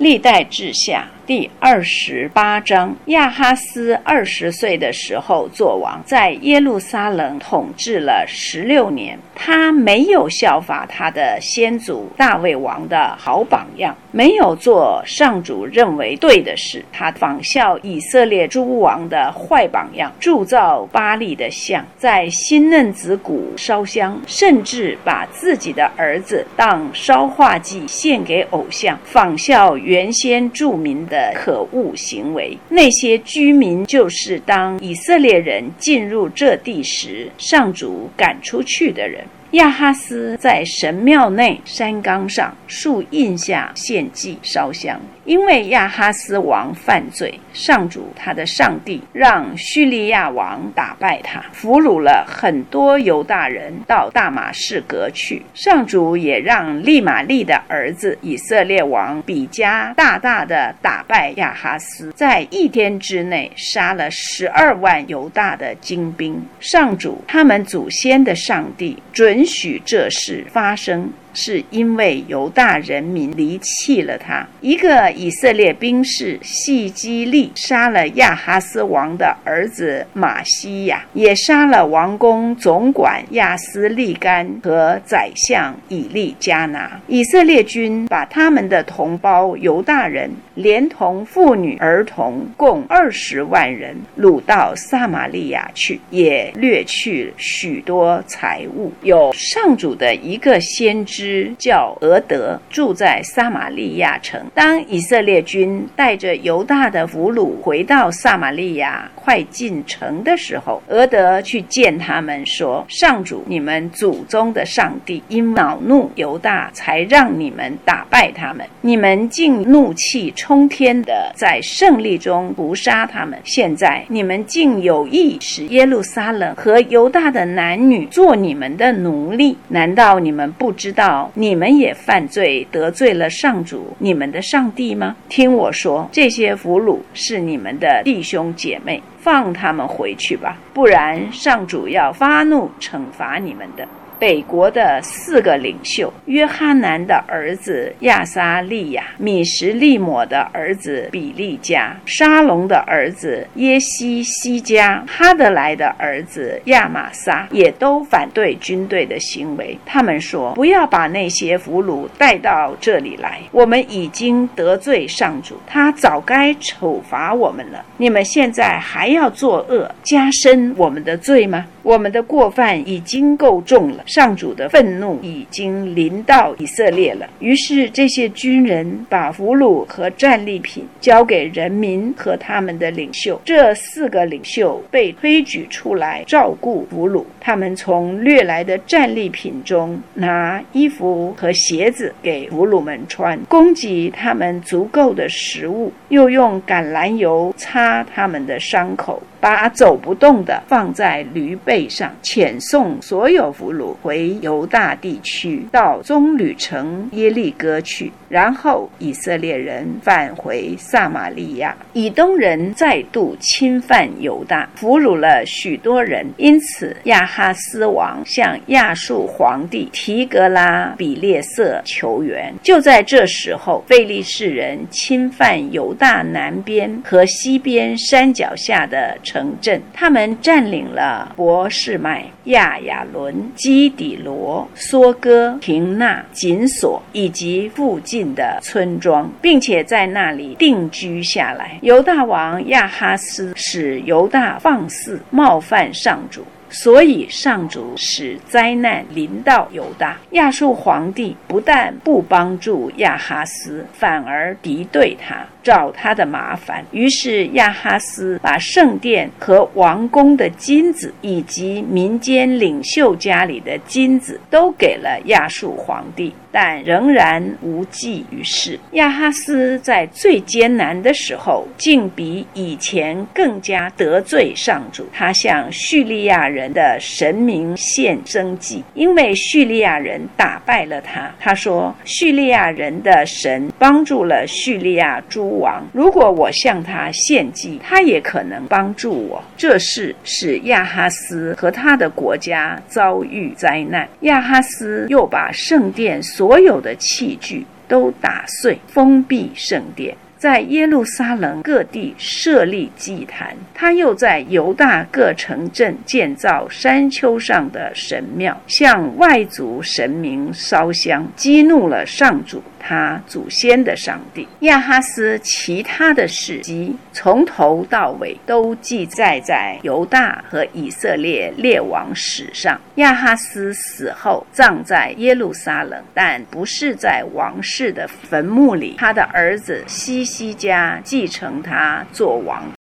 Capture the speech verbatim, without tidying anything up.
历代志下第二十八章，亚哈斯二十岁的时候作王，在耶路撒冷统治了十六年。他没有效法他的先祖大卫王的好榜样，没有做上主认为对的事，他仿效以色列诸王的坏榜样，铸造巴力的像，在新嫩子谷烧香，甚至把自己的儿子当烧化祭献给偶像，仿效原先著名的可恶行为。那些居民就是当以色列人进入这地时上主赶出去的人。亚哈斯在神庙内山冈上树荫下献祭烧香，因为亚哈斯王犯罪，上主他的上帝让叙利亚王打败他，俘虏了很多犹大人到大马士革去。上主也让利玛利的儿子以色列王比加大大的打败亚哈斯，在一天之内杀了十二万犹大的精兵。上主他们祖先的上帝准许这事发生，是因为犹大人民离弃了他。一个以色列兵士细基利杀了亚哈斯王的儿子马西亚，也杀了王宫总管亚斯利干和宰相以利加拿。以色列军把他们的同胞犹大人连同妇女儿童共二十万人掳到撒玛利亚去，也掠去许多财物。有上主的一个先知叫俄德，住在撒玛利亚城。当以色列军带着犹大的俘虏回到撒玛利亚快进城的时候，俄德去见他们说，上主你们祖宗的上帝因恼怒犹大，才让你们打败他们，你们竟怒气冲天的在胜利中屠杀他们。现在你们竟有意使耶路撒冷和犹大的男女做你们的奴隶，难道你们不知道你们也犯罪得罪了上主你们的上帝吗？听我说，这些俘虏是你们的弟兄姐妹，放他们回去吧，不然上主要发怒惩罚你们的。北国的四个领袖，约哈南的儿子亚撒利亚，米什利抹的儿子比利加，沙龙的儿子耶西西加，哈德莱的儿子亚玛撒，也都反对军队的行为。他们说，不要把那些俘虏带到这里来，我们已经得罪上主，他早该惩罚我们了，你们现在还要作恶，加深我们的罪吗？我们的过犯已经够重了，上主的愤怒已经临到以色列了。于是这些军人把俘虏和战利品交给人民和他们的领袖。这四个领袖被推举出来照顾俘虏，他们从掠来的战利品中拿衣服和鞋子给俘虏们穿，供给他们足够的食物，又用橄榄油擦他们的伤口，把走不动的放在驴背上，遣送所有俘虏回犹大地区，到棕榈城耶利哥去。然后以色列人返回撒玛利亚。以东人再度侵犯犹大，俘虏了许多人，因此亚哈斯王向亚述皇帝提格拉比列色求援。就在这时候，非利士人侵犯犹大南边和西边山脚下的城镇，他们占领了伯示麦、亚雅伦、基底罗、梭哥、廷纳、紧索以及附近的村庄，并且在那里定居下来。犹大王亚哈斯使犹大放肆冒犯上主，所以上主使灾难临到犹大。亚述皇帝不但不帮助亚哈斯，反而敌对他，找他的麻烦。于是亚哈斯把圣殿和王宫的金子以及民间领袖家里的金子都给了亚述皇帝，但仍然无济于事。亚哈斯在最艰难的时候，竟比以前更加得罪上主。他向叙利亚人的神明献征祭，因为叙利亚人打败了他。他说，叙利亚人的神帮助了叙利亚诸王，如果我向他献祭，他也可能帮助我。这事使亚哈斯和他的国家遭遇灾难。亚哈斯又把圣殿所有的器具都打碎，封闭圣殿，在耶路撒冷各地设立祭坛。他又在犹大各城镇建造山丘上的神庙，向外族神明烧香，激怒了上主他祖先的上帝。亚哈斯其他的事迹从头到尾都记载在犹大和以色列列王史上。亚哈斯死后葬在耶路撒冷，但不是在王室的坟墓里，他的儿子希西家继承他做王。